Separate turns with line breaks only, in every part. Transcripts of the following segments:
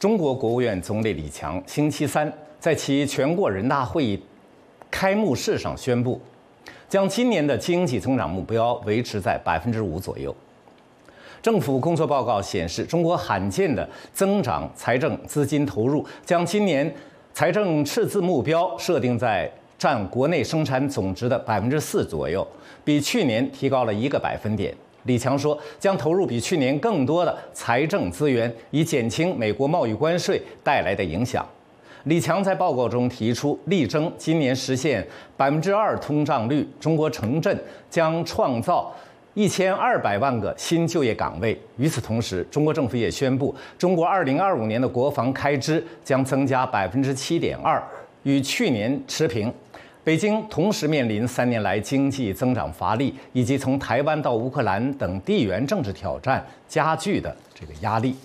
中国国务院总理李强星期三在其全国人大会议开幕式上宣布，将今年的经济增长目标维持在5%左右。政府工作报告显示，中国罕见的增长财政资金投入，将今年财政赤字目标设定在占国内生产总值的4%左右，比去年提高了1个百分点。李强说，将投入比去年更多的财政资源，以减轻美国贸易关税带来的影响。李强在报告中提出，力争今年实现2%通胀率，中国城镇将创造1200万个新就业岗位。与此同时，中国政府也宣布，中国2025年的国防开支将增加7.2%，与去年持平。北京同时面临3年来经济增长乏力，以及从台湾到乌克兰等地缘政治挑战加剧的这个压力。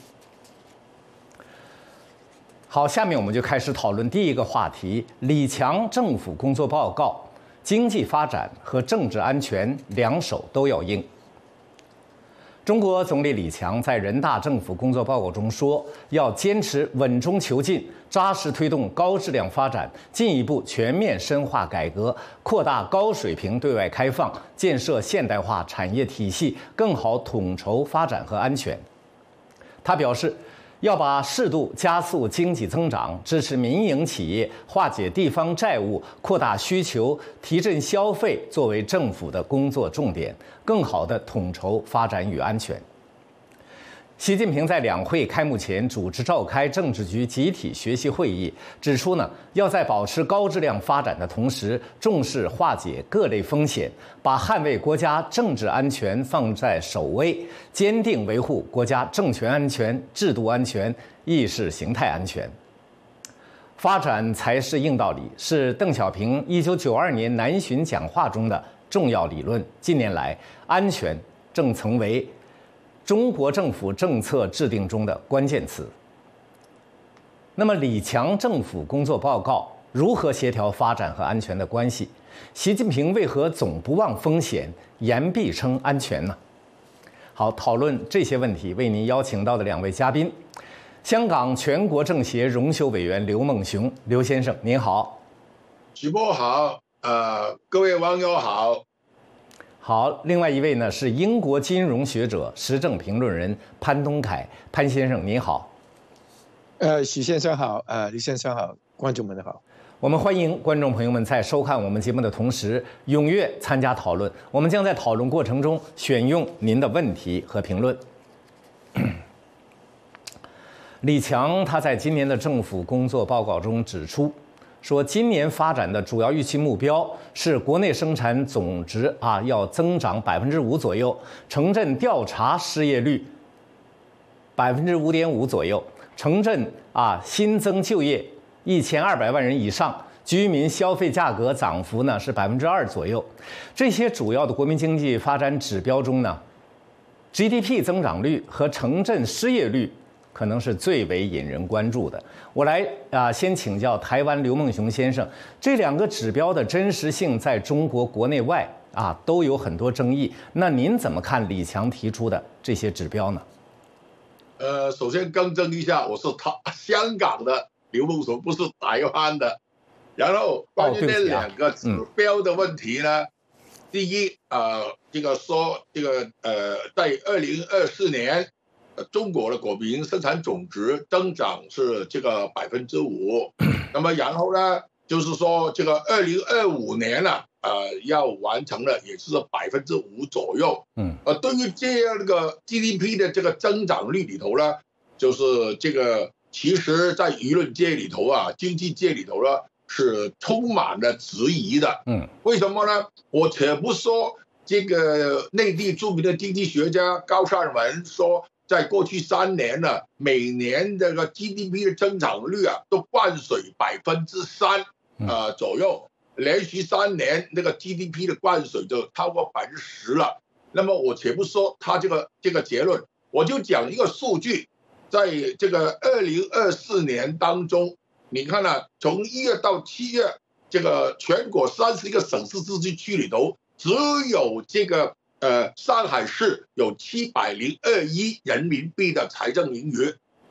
好，下面我们就开始讨论第一个话题：李强政府工作报告，经济发展和政治安全两手都要硬。中国总理李强在人大政府工作报告中说，要坚持稳中求进，扎实推动高质量发展，进一步全面深化改革，扩大高水平对外开放，建设现代化产业体系，更好统筹发展和安全。他表示，要把适度加速经济增长、支持民营企业、化解地方债务、扩大需求、提振消费作为政府的工作重点，更好地统筹发展与安全。习近平在两会开幕前主持召开政治局集体学习会议，指出要在保持高质量发展的同时，重视化解各类风险，把捍卫国家政治安全放在首位，坚定维护国家政权安全、制度安全、意识形态安全。发展才是硬道理，是邓小平1992年南巡讲话中的重要理论。近年来，安全正成为中国政府政策制定中的关键词。那么，李强政府工作报告如何协调发展和安全的关系？习近平为何总不忘风险，言必称安全呢？好，讨论这些问题，为您邀请到的2位嘉宾，香港全国政协荣休委员刘梦熊，刘先生您好。
主播好，各位网友好。
好，另外一位呢是英国金融学者、时政评论人潘东凯，潘先生您好。
许先生好，李先生好，观众们好。
我们欢迎观众朋友们在收看我们节目的同时，踊跃参加讨论。我们将在讨论过程中选用您的问题和评论。李强他在今年的政府工作报告中指出，说今年发展的主要预期目标是国内生产总值要增长5%左右，城镇调查失业率5.5%左右，城镇新增就业1200万人以上，居民消费价格涨幅呢是2%左右。这些主要的国民经济发展指标中呢 ，GDP 增长率和城镇失业率可能是最为引人关注的。我来先请教台湾刘梦熊先生，这2个指标的真实性在中国国内外都有很多争议。那您怎么看李强提出的这些指标呢？
首先更正一下，我是香港的刘梦熊，不是台湾的。然后关于那2个指标的问题呢，第一，在2024年。中国的国民生产总值增长是5%，那么然后呢，就是说2025年呢，要完成的也是5%左右。对于这样个 GDP 的这个增长率里头呢，就是其实在舆论界里头经济界里头呢，是充满了质疑的。为什么呢？我且不说内地著名的经济学家高善文说，在过去3年呢，每年这个 GDP 的增长率都灌水3%左右，连续3年那个 GDP 的灌水就超过10%了。那么我且不说他这个结论，我就讲一个数据，在这个2024年当中，你看从1月到7月，全国31个省市自治区里头，只有上海市有702亿人民币的财政盈余，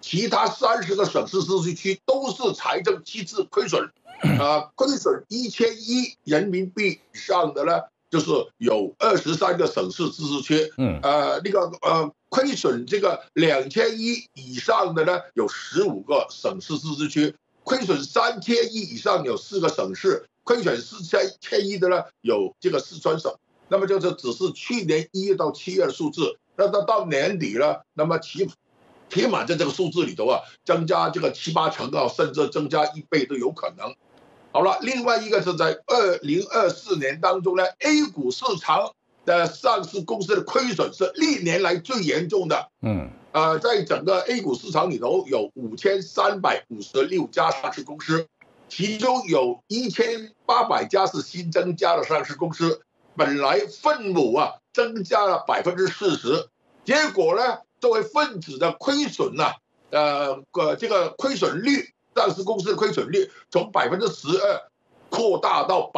其他30个省市自治区都是财政赤字亏损，亏损1000亿人民币以上的呢，就是有23个省市自治区，亏损这个2000亿以上的呢，有15个省市自治区，亏损3000亿以上有4个省市，亏损4000亿的呢有这个四川省。那么就是只是去年1月到7月的数字，那到年底了，那么起码在这个数字里头增加这个7、8成甚至增加1倍都有可能。好了，另外一个是在2024年当中呢 ，A 股市场的上市公司的亏损是历年来最严重的。在整个 A 股市场里头有5356家上市公司，其中有1800家是新增加的上市公司。本来分母增加了40%，结果呢，作为分子的亏损这个亏损率，上市公司的亏损率从12%扩大到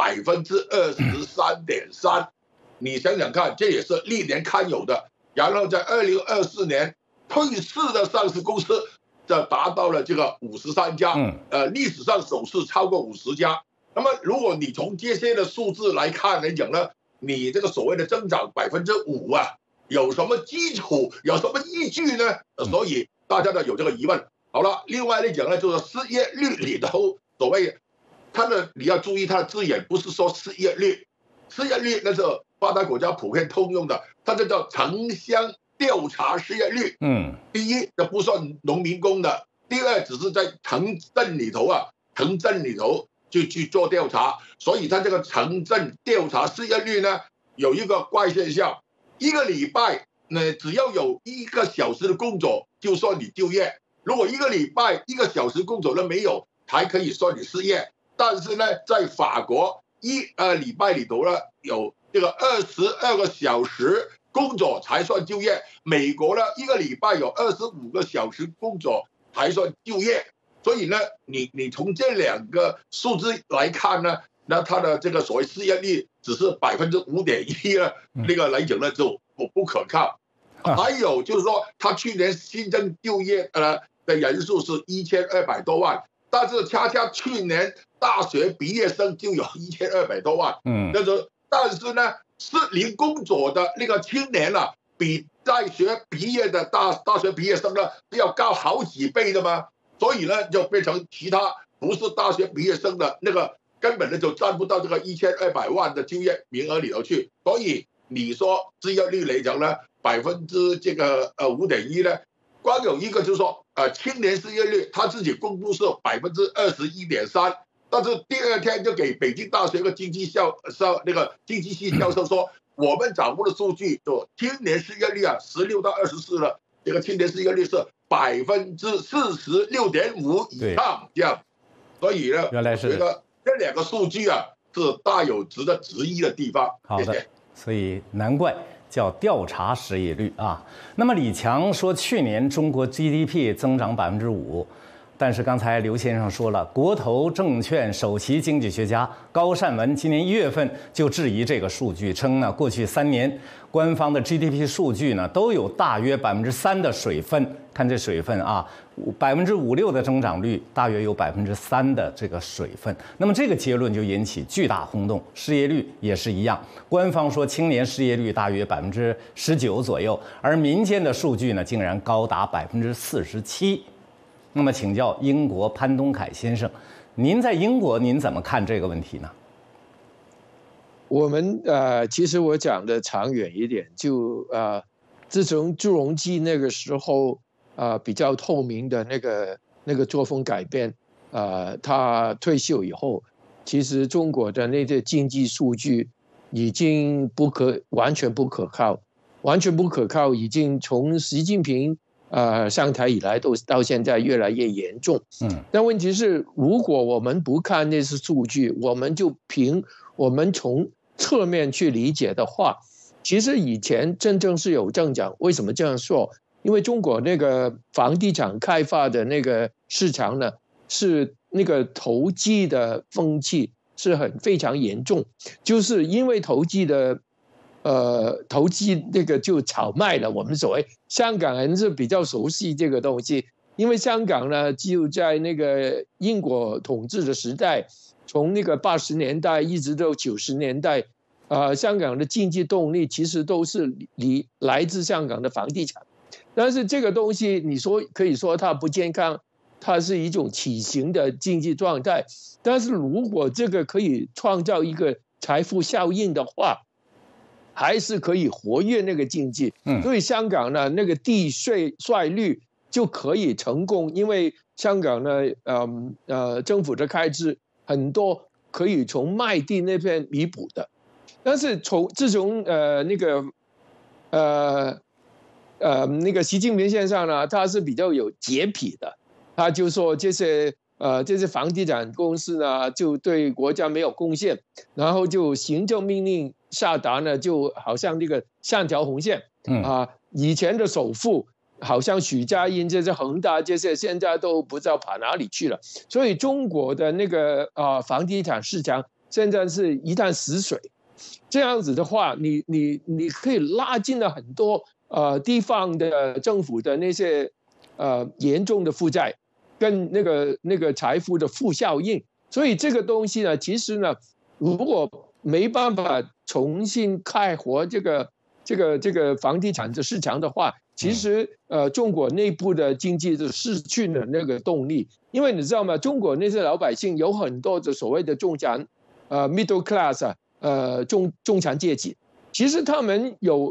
23.3%。你想想看，这也是历年堪有的。然后在2024年，退市的上市公司达到了这个53家，历史上首次超过50家。那么，如果你从这些的数字来看来讲呢？你这个所谓的增长5%有什么基础，有什么依据呢？所以大家呢有这个疑问。好了，另外来讲呢，就是失业率里头，所谓你要注意它的字眼，不是说失业率，失业率那是发达国家普遍通用的，它就叫城乡调查失业率。第一，这不算农民工的；第二，只是在城镇里头就去做调查，所以它这个城镇调查失业率呢，有一个怪现象，1个礼拜只要有1个小时的工作，就算你就业；如果1个礼拜1个小时工作都没有，才可以算你失业。但是呢，在法国1礼拜里头呢，有这个22个小时工作才算就业；美国呢，1个礼拜有25个小时工作才算就业。所以呢，你从这2个数字来看呢，那它的这个所谓失业率只是5.1%呢，那个来讲呢就不可靠。还有就是说，它去年新增就业的人数是1200多万，但是恰恰去年大学毕业生就有1200多万，但是呢，适龄工作的那个青年比在学毕业的大学毕业生呢要高好几倍的嘛。所以呢，就变成其他不是大学毕业生的那个根本就占不到这个1200万的就业名额里头去。所以你说失业率来讲呢，5.1%呢，光有一个就是说青年失业率他自己公布是21.3%，但是第2天就给北京大学的经济系教授说，我们掌握的数据就青年失业率16到24了，这个青年失业率是46.5%以上这样，所以呢，
原来是
这2个数据是大有值得质疑的地方。
好的，所以难怪叫调查失业率啊。那么李强说，去年中国 GDP 增长5%，但是刚才刘先生说了，国投证券首席经济学家高善文今年1月份就质疑这个数据，称呢，过去3年官方的 GDP 数据呢都有大约3%的水分，看这水分5.56%的增长率，大约有3%的这个水分。那么这个结论就引起巨大轰动，失业率也是一样，官方说青年失业率大约19%左右，而民间的数据呢竟然高达47%。那么请教英国潘东凯先生，您在英国您怎么看这个问题呢？
我们其实我讲的长远一点，自从朱镕基那个时候比较透明的那个作风改变，他退休以后，其实中国的那些经济数据已经完全不可靠，已经从习近平上台以来到现在越来越严重。但问题是，如果我们不看那些数据，我们从侧面去理解的话，其实以前真正是有增长。为什么这样说？因为中国那个房地产开发的那个市场呢，是那个投机的风气是非常严重，就是因为投机那个就炒卖了。我们所谓香港人是比较熟悉这个东西， 因为香港呢就在那个英国统治的时代，从那个80年代一直到90年代，香港的经济动力其实都是来自香港的房地产。但是这个东西你说可以说它不健康，它是一种畸形的经济状态。但是如果这个可以创造一个财富效应的话，还是可以活跃那个经济。所以香港呢那个地税率就可以成功，因为香港呢政府的开支很多可以从卖地那边弥补的。但是自从那个习近平先生呢，他是比较有洁癖的，他就说这些房地产公司呢就对国家没有贡献，然后就行政命令下达呢，就好像那个3条红线以前的首富好像许家印这些恒大这些现在都不知道跑哪里去了。所以中国的那个房地产市场现在是一潭死水。这样子的话，你可以拉近了很多地方的政府的那些严重的负债跟那个财富的负效应。所以这个东西呢，其实呢，如果没办法重新开活这个房地产的市场的话，其实中国内部的经济就失去了那个动力。因为你知道吗？中国那些老百姓有很多的所谓的中产middle class 中产阶级，其实他们有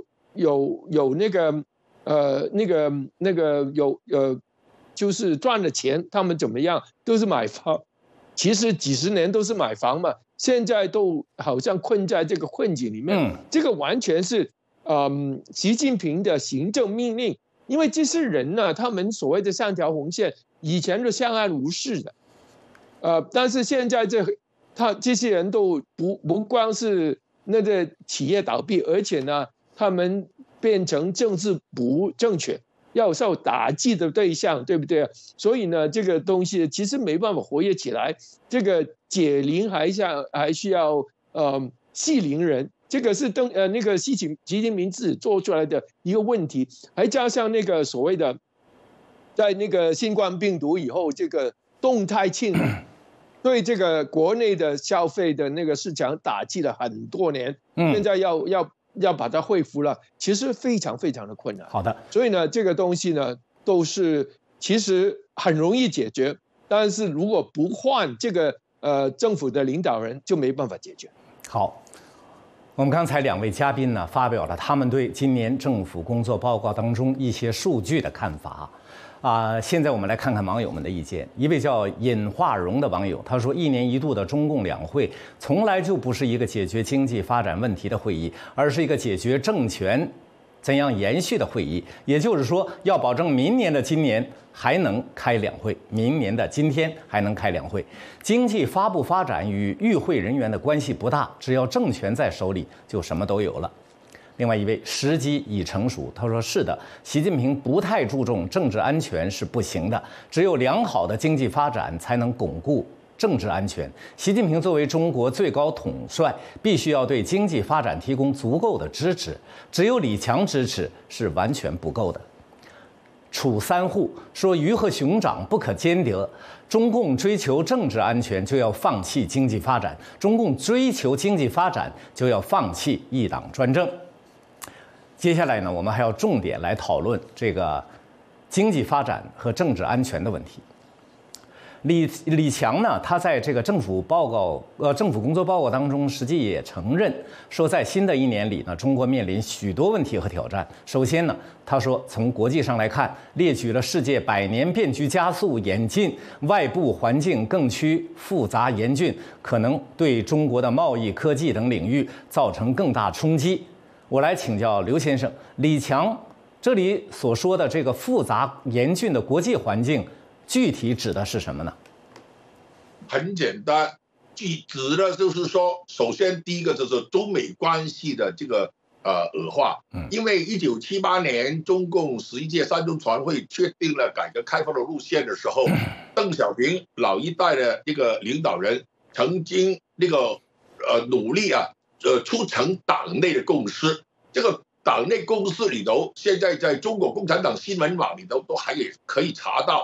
就是赚了钱，他们怎么样都是买房，其实几十年都是买房嘛，现在都好像困在这个困境里面。这个完全是习近平的行政命令，因为这些人呢，他们所谓的3条红线以前都相安无事的，但是现在这些人都不光是那个企业倒闭，而且呢，他们变成政治不正确，要受打击的对象，对不对？所以呢，这个东西其实没办法活跃起来。这个解铃还需要系铃人，这个是那个习近平自己做出来的一个问题，还加上那个所谓的在那个新冠病毒以后，这个动态清零对这个国内的消费的那个市场打击了很多年，现在要把它恢复了，其实非常非常的困难。
好的，
所以呢，这个东西呢，都是其实很容易解决，但是如果不换这个政府的领导人，就没办法解决。
好，我们刚才2位嘉宾呢，发表了他们对今年政府工作报告当中一些数据的看法。现在我们来看看网友们的意见。一位叫尹化荣的网友他说，1年1度的中共两会从来就不是一个解决经济发展问题的会议，而是一个解决政权怎样延续的会议。也就是说，要保证明年的今年还能开两会，明年的今天还能开两会。经济发不发展与与会人员的关系不大，只要政权在手里，就什么都有了。另外一位时机已成熟，他说是的，习近平不太注重政治安全是不行的，只有良好的经济发展才能巩固政治安全。习近平作为中国最高统帅，必须要对经济发展提供足够的支持，只有李强支持是完全不够的。楚三户说，鱼和熊掌不可兼得，中共追求政治安全就要放弃经济发展，中共追求经济发展就要放弃一党专政。接下来呢，我们还要重点来讨论这个经济发展和政治安全的问题。李强呢，他在这个政府工作报告当中，实际也承认说，在新的一年里呢，中国面临许多问题和挑战。首先呢，他说从国际上来看，列举了世界100年变局加速演进，外部环境更趋复杂严峻，可能对中国的贸易、科技等领域造成更大冲击。我来请教刘先生，李强这里所说的这个复杂严峻的国际环境，具体指的是什么呢？
很简单，指的就是说，首先第一个就是中美关系的这个恶化。因为1978年中共11届3中全会确定了改革开放的路线的时候，邓小平老一代的这个领导人曾经那个努力促成党内的共识。这个党内共识里头，现在在中国共产党新闻网里头都还可以查到，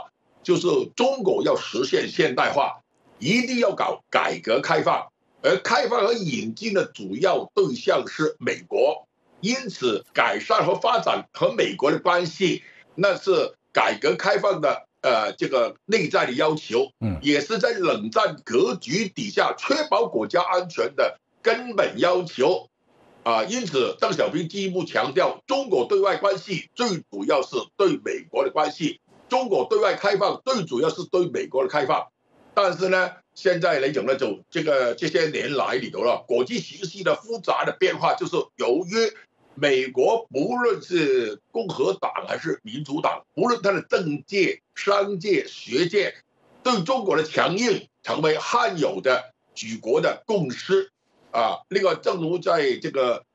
就是中国要实现现代化，一定要搞改革开放，而开放和引进的主要对象是美国，因此改善和发展和美国的关系，那是改革开放的这个内在的要求，也是在冷战格局底下确保国家安全的根本要求。因此，邓小平进一步强调，中国对外关系最主要是对美国的关系，中国对外开放最主要是对美国的开放。但是呢，现在来讲呢，就这些年来里头了，国际形势的复杂的变化，就是由于美国不论是共和党还是民主党，无论它的政界、商界、学界，对中国的强硬成为罕有的举国的共识。那个正如在这个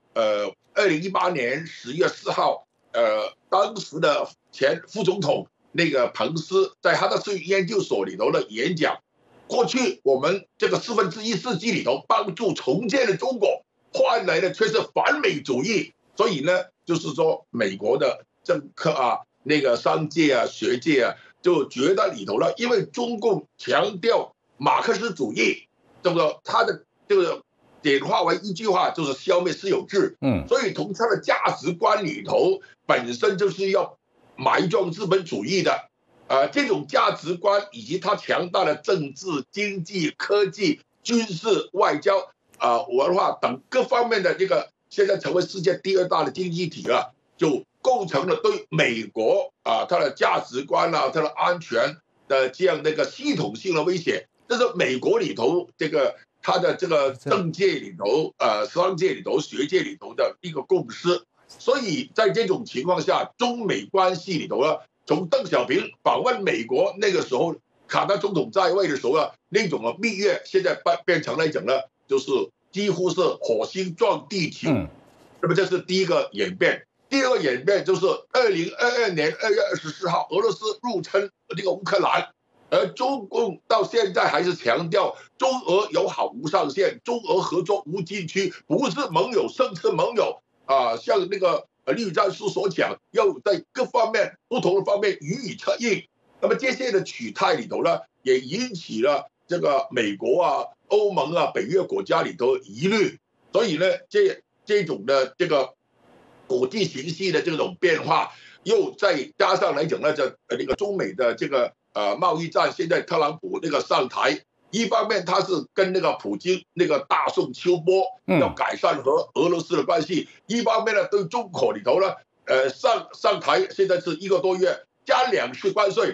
2018年10月4号，当时的前副总统那个彭斯在哈德逊研究所里头的演讲，过去我们这个1/4世纪里头帮助重建的中国，换来的却是反美主义。所以呢，就是说美国的政客那个商界学界就觉得里头呢，因为中共强调马克思主义，这个他的这个简化为一句话，就是消灭私有制。所以从他的价值观里头，本身就是要埋葬资本主义的。这种价值观以及他强大的政治、经济、科技、军事、外交文化等各方面的这个，现在成为世界第2大的经济体了，就构成了对美国它的价值观它的安全的这样的一个系统性的威胁。这是美国里头这个他的这个政界里头、商界里头、学界里头的一个共识。所以在这种情况下，中美关系里头呢，从邓小平访问美国那个时候，卡特总统在位的时候那种蜜月，现在变成来讲呢，就是几乎是火星撞地球。那么这是第一个演变。第二个演变就是2022年2月24号，俄罗斯入侵这个乌克兰。而中共到现在还是强调中俄友好无上限，中俄合作无禁区，不是盟友胜似盟友像那个栗战书所讲，要在各方面不同的方面予以策应。那么这些的取态里头呢，也引起了这个美国欧盟北约国家里头疑虑。所以呢，这种的这个国际形势的这种变化，又再加上来讲呢，那个中美的这个贸易战，现在特朗普那个上台，一方面他是跟那个普京那个大宋秋波要改善和俄罗斯的关系，一方面呢对中国里头呢，上台现在是1个多月，加2次关税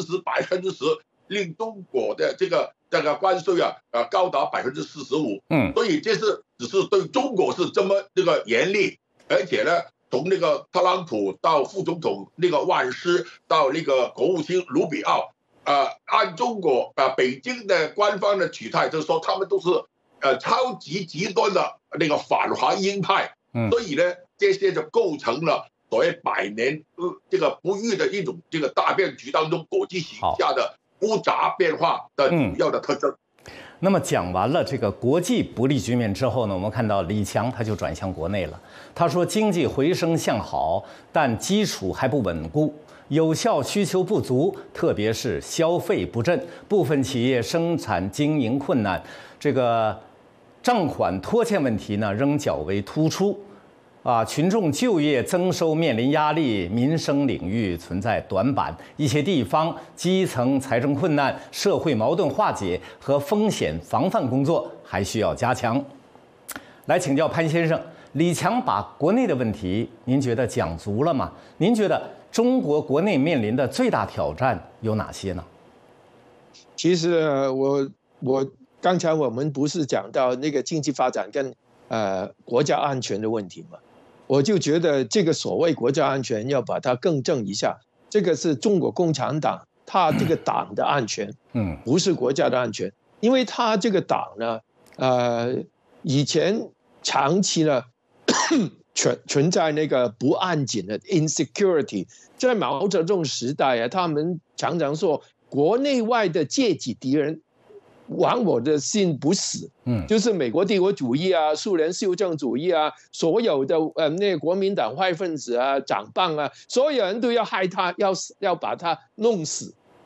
10%，令中国的这个关税高达45%。所以这是只是对中国是这么这个严厉，而且呢，从那个特朗普到副总统那个万斯，到那个国务卿卢比奥，按中国北京的官方的取态，就是说他们都是超级极端的那个反华鹰派。所以呢，这些就构成了所谓100年这个不遇的一种这个大变局当中国际形势的复杂变化的主要的特征。
那么讲完了这个国际不利局面之后呢，我们看到李强他就转向国内了。他说经济回升向好，但基础还不稳固，有效需求不足，特别是消费不振，部分企业生产经营困难，这个账款拖欠问题呢仍较为突出。群众就业增收面临压力，民生领域存在短板，一些地方基层财政困难，社会矛盾化解和风险防范工作还需要加强。来请教潘先生，李强把国内的问题，您觉得讲足了吗？您觉得中国国内面临的最大挑战有哪些呢？
其实我刚才我们不是讲到那个经济发展跟国家安全的问题吗？我就觉得这个所谓国家安全要把它更正一下，这个是中国共产党他这个党的安全，不是国家的安全，因为他这个党呢，以前长期呢存在那个不安紧的 insecurity， 在毛泽东时代他们常常说国内外的阶级敌人亡我的心不死，就是美国帝国主义苏联修正主义所有的那个国民党坏分子长棒所有人都要害他，要把他弄死。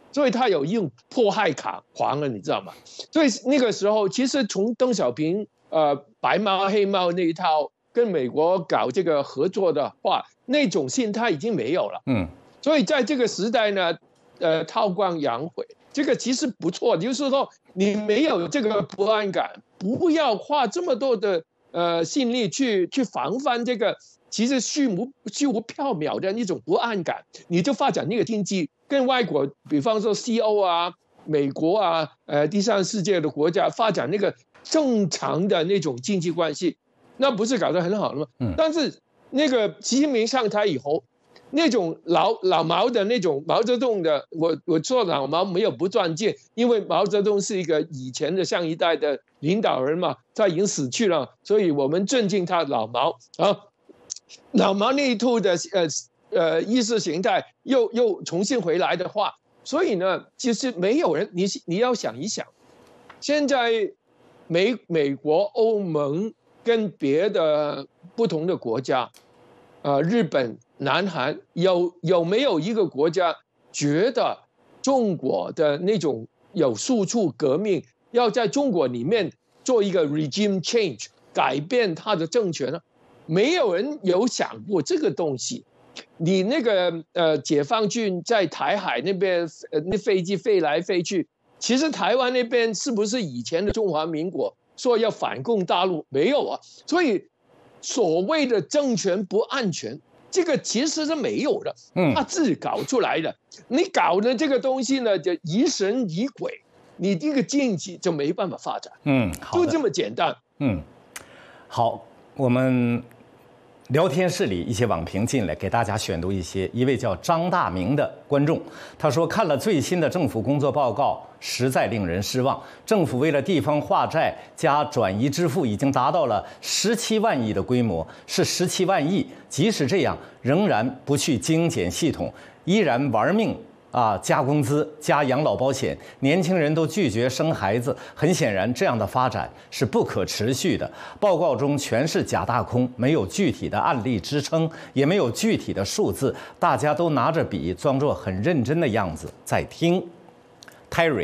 所以他有用迫害狂了，你知道吗？所以那个时候，其实从邓小平白猫黑猫那一套跟美国搞这个合作的话，那种心态已经没有了。所以在这个时代呢，韬光养晦，这个其实不错，就是说你没有这个不安感，不要花这么多的心力去防范这个其实虚无缥缈的那种不安感，你就发展那个经济，跟外国，比方说西欧啊、美国啊、第三世界的国家发展那个正常的那种经济关系，那不是搞得很好了吗？但是那个习近平上台以后，那种老毛的那种毛泽东的，我说老毛没有不尊敬，因为毛泽东是一个以前的上一代的领导人嘛，他已经死去了，所以我们尊敬他老毛啊。老毛那一套的意识形态又重新回来的话，所以呢，其实没有人，你要想一想，现在美国、欧盟跟别的不同的国家，日本、南韩有没有一个国家觉得中国的那种有速处革命，要在中国里面做一个 regime change， 改变他的政权呢？没有人有想过这个东西。你那个解放军在台海那边那飞机飞来飞去，其实台湾那边是不是以前的中华民国说要反攻大陆？没有啊。所以所谓的政权不安全，这个其实是没有的，他自己搞出来的。你搞的这个东西呢，就疑神疑鬼，你这个经济就没办法发展。就这么简单。
好，我们聊天室里一些网评进来，给大家选读一位叫张大明的观众，他说看了最新的政府工作报告，实在令人失望。政府为了地方化债加转移支付，已经达到了17万亿的规模，是17万亿。即使这样，仍然不去精简系统，依然玩命加工资、加养老保险，年轻人都拒绝生孩子。很显然，这样的发展是不可持续的。报告中全是假大空，没有具体的案例支撑，也没有具体的数字，大家都拿着笔，装作很认真的样子在听。Terry，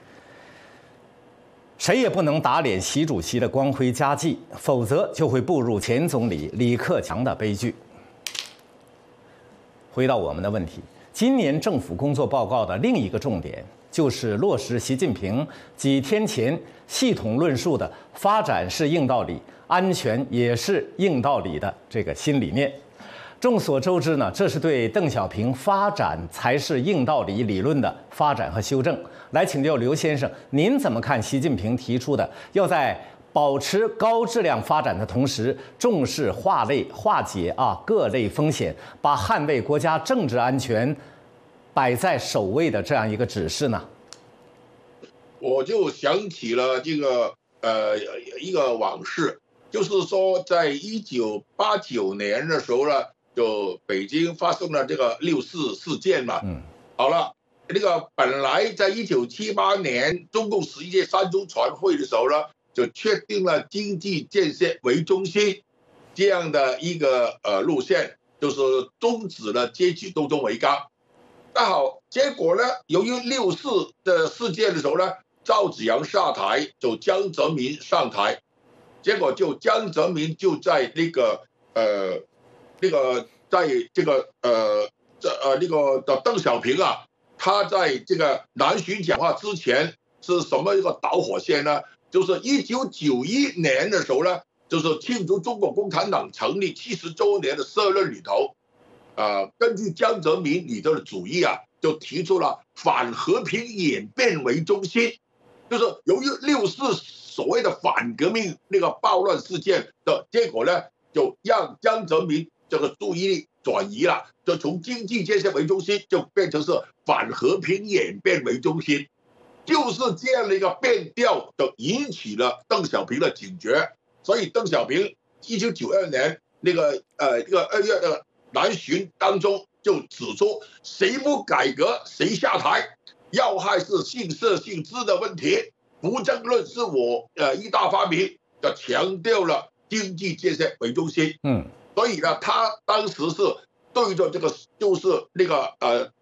谁也不能打脸习主席的光辉佳绩，否则就会步入前总理李克强的悲剧。回到我们的问题。今年政府工作报告的另一个重点，就是落实习近平几天前系统论述的“发展是硬道理，安全也是硬道理”的这个新理念。众所周知呢，这是对邓小平“发展才是硬道理”理论的发展和修正。来请教刘先生，您怎么看习近平提出的要在保持高质量发展的同时，重视化解各类风险，把捍卫国家政治安全摆在首位的这样一个指示呢？
我就想起了这个一个往事，就是说在1989年的时候呢，就北京发生了这个6·4事件嘛。好了，那个本来在1978年中共11届三中全会的时候呢，就确定了经济建设为中心这样的一个路线，就是终止了阶级斗争为纲。那好，结果呢，由于6·4的事件的时候呢，赵紫阳下台，就江泽民上台，结果就江泽民就在在这个邓小平他在这个南巡讲话之前是什么一个导火线呢？就是1991年的时候呢，就是庆祝中国共产党成立70周年的社论里头，根据江泽民里头的主义就提出了反和平演变为中心，就是由于6·4所谓的反革命那个暴乱事件的结果呢，就让江泽民这个注意力转移了，就从经济建设为中心，就变成是反和平演变为中心。就是这样的一个变调，就引起了邓小平的警觉。所以邓小平1992年那个2月的南巡当中就指出，谁不改革谁下台，要害是姓社姓资的问题，不正论是我一大发明，就强调了经济建设为中心。所以呢，他当时是对着这个就是那个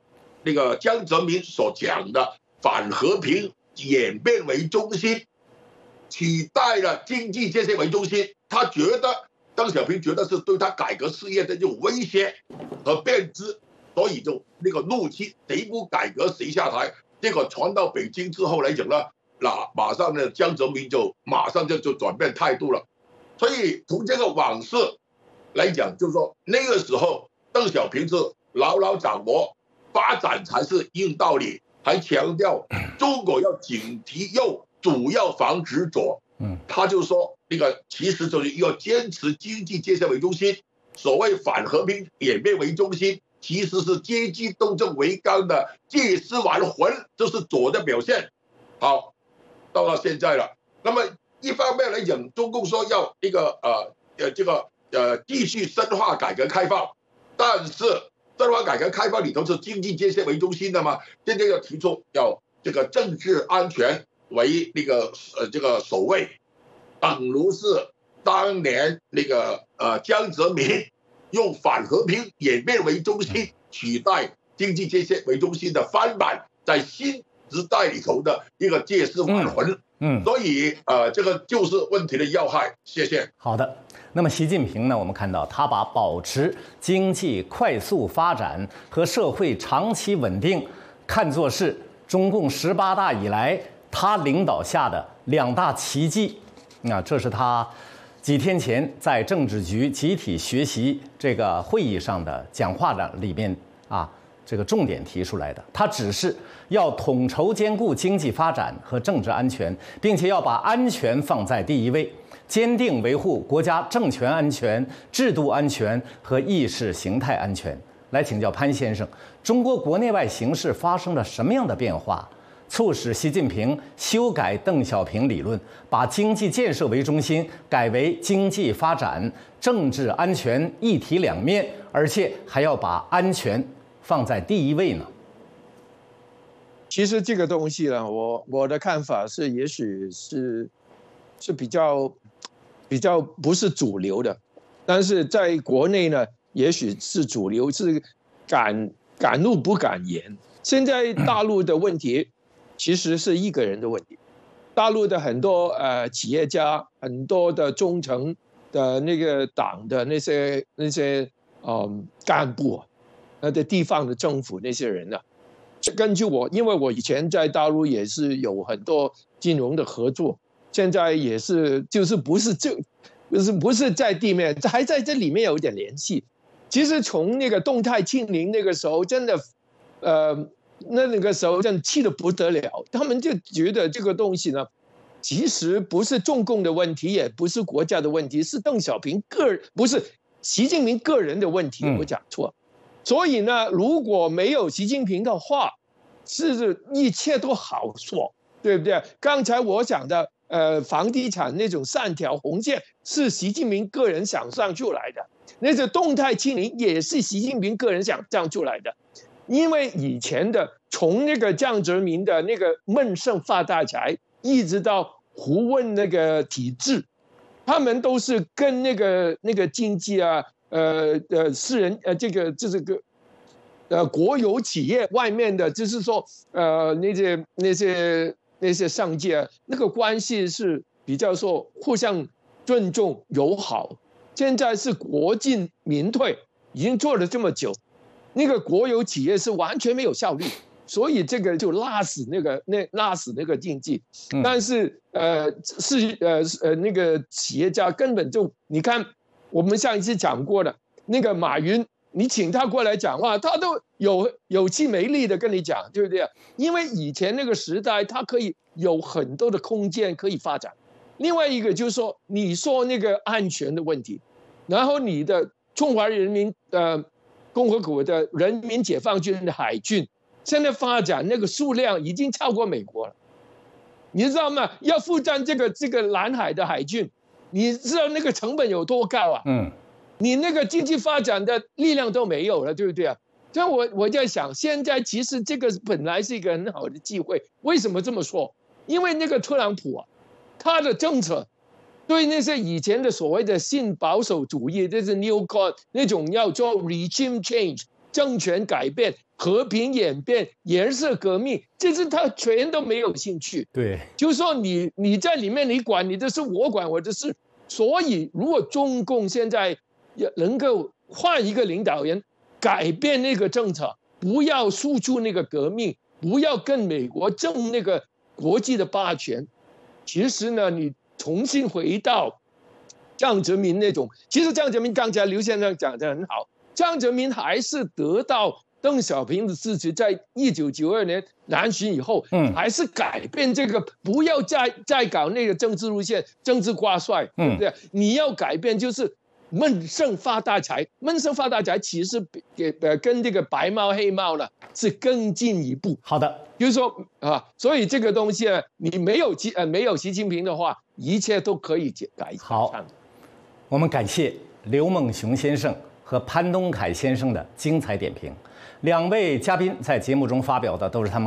那个江泽民所讲的反和平演变为中心，取代了经济建设为中心。他觉得邓小平觉得是对他改革事业的这种威胁和变质，所以就那个怒气，谁不改革谁下台。这个传到北京之后来讲呢，那马上呢江泽民就马上就转变态度了。所以从这个往事来讲，就是说那个时候邓小平是牢牢掌握发展才是硬道理，还强调中国要警惕右，主要防止左。他就说那个其实就是要坚持经济建设为中心，所谓反和平演变为中心，其实是阶级斗争为纲的借尸还魂，这是左的表现。好，到了现在了，那么一方面来讲，中共说要一个继续深化改革开放，但是深化改革开放里头是经济建设为中心的嘛，现在要提出要这个政治安全为那个这个首位，等如是当年那个江泽民用反和平演变为中心取代经济建设为中心的翻版，在新时代里头的一个借尸还魂。所以这个就是问题的要害。谢谢。
好的，那么习近平呢，我们看到他把保持经济快速发展和社会长期稳定看作是中共18大以来他领导下的2大奇迹。这是他几天前在政治局集体学习这个会议上的讲话的里面这个重点提出来的。他只是要统筹兼顾经济发展和政治安全，并且要把安全放在第一位，坚定维护国家政权安全、制度安全和意识形态安全。来请教潘先生，中国国内外形势发生了什么样的变化，促使习近平修改邓小平理论，把经济建设为中心改为经济发展、政治安全一体两面，而且还要把安全放在第一位呢？
其实这个东西呢，我的看法是，也许是比较不是主流的，但是在国内呢，也许是主流，是敢怒不敢言。现在大陆的问题其实是一个人的问题，大陆的很多企业家，很多的中层的那个党的那些干部，的地方的政府那些人呢，根据因为我以前在大陆也是有很多金融的合作，现在也是就是不是在地面，还在这里面有一点联系。其实从那个动态清零那个时候，真的那个时候真的气得不得了，他们就觉得这个东西呢，其实不是中共的问题，也不是国家的问题，是邓小平不是习近平个人的问题，我讲错。所以呢，如果没有习近平的话，是一切都好说，对不对？刚才我讲的房地产那种3条红线是习近平个人想象出来的，那个动态清零也是习近平个人想象出来的。因为以前的从那个江泽民的那个闷声发大财，一直到胡温那个体制，他们都是跟那个经济私人国有企业外面的，就是说那些上界那个关系是比较说互相尊重友好。现在是国进民退，已经做了这么久，那个国有企业是完全没有效率，所以这个就拉死那个经济。但是那个企业家根本就，你看我们上一次讲过的那个马云，你请他过来讲话，他都有气没力的跟你讲，对不对？因为以前那个时代，他可以有很多的空间可以发展。另外一个就是说，你说那个安全的问题，然后你的中华人民共和国的人民解放军的海军，现在发展那个数量已经超过美国了，你知道吗？要负担这个南海的海军，你知道那个成本有多高啊？你那个经济发展的力量都没有了，对不对啊？所以我在想，现在其实这个本来是一个很好的机会。为什么这么说？因为那个特朗普他的政策对那些以前的所谓的新保守主义，就是 New Con 那种要做 regime change， 政权改变、和平演变、颜色革命，这是他全都没有兴趣。
对，
就是说你在里面，你管你的事，我管我的事。所以，如果中共现在能够换一个领导人，改变那个政策，不要输出那个革命，不要跟美国争那个国际的霸权，其实呢，你重新回到江泽民那种，其实江泽民刚才刘先生讲得很好，江泽民还是得到邓小平的支持，在1992年南巡以后，还是改变这个，不要再搞那个政治路线、政治挂帅，对不对？你要改变就是闷声发大财，闷声发大财其实跟这个白帽黑帽呢是更进一步。
好的，
就是说啊，所以这个东西呢，你没有习近平的话，一切都可以改善。
好，我们感谢刘梦熊先生和潘东凯先生的精彩点评。两位嘉宾在节目中发表的都是他们